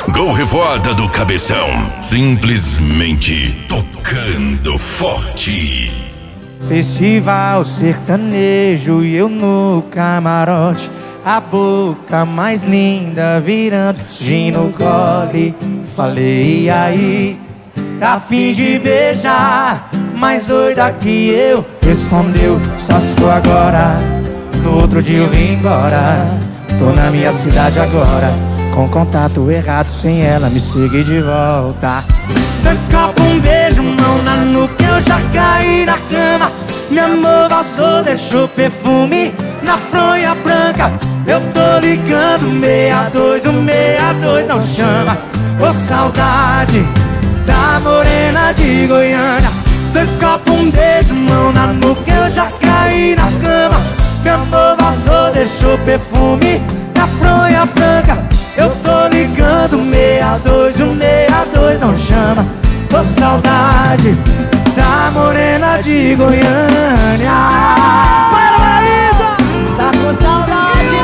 Gol Revoada do Cabeção, simplesmente tocando forte. Festival sertanejo e eu no camarote, a boca mais linda virando gin no gole. Falei, e aí, tá afim de beijar? Mais doida que eu, respondeu, só se for agora. No outro dia eu vim embora, tô na minha cidade agora, com contato errado, sem ela me seguir de volta. Dois copos, um beijo, mão na nuca, eu já caí na cama. Meu amor vazou, deixou perfume na fronha branca. Eu tô ligando 62, o 62 não chama. Ô saudade da morena de Goiânia. Dois copos, um beijo, mão na nuca, eu já caí na cama. Meu amor vazou, deixou perfume na fronha branca. Eu tô ligando 62, o 62 não chama. Ô saudade da morena de Goiânia. Para, Maísa! Tá com saudade,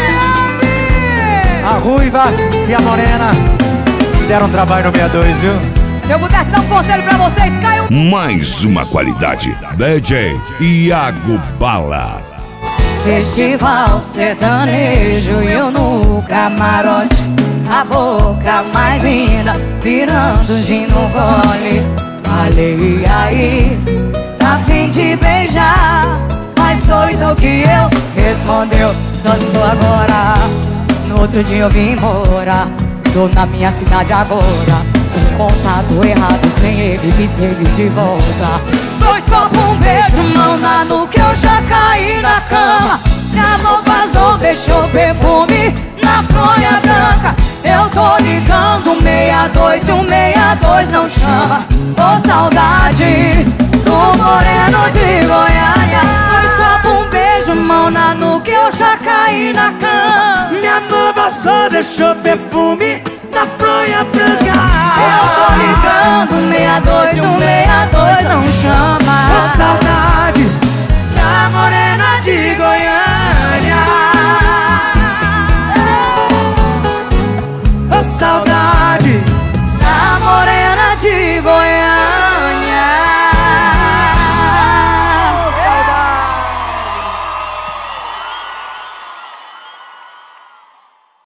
né? A Ruiva e a Morena deram trabalho no 62, viu? Se eu pudesse dar um conselho pra vocês, caiu. Mais uma qualidade, DJ Iago Bala. Festival sertanejo e eu no camarote, a boca mais linda virando gin no gole. Falei, e aí, tá afim de beijar? Mais doido que eu, respondeu, só estou agora. No outro dia eu vim embora, tô na minha cidade agora, com contato errado, sem ele me seguir de volta. Dois copos, um beijo, mão na nuca, eu já caí na cama. Minha mão vazou, deixou perfume na fronha branca. Eu tô ligando 62 e o 62 não chama. Ô saudade do moreno de Goiânia. Dois copos, um beijo, mão na nuca, eu já caí na cama. Minha mão vazou, deixou perfume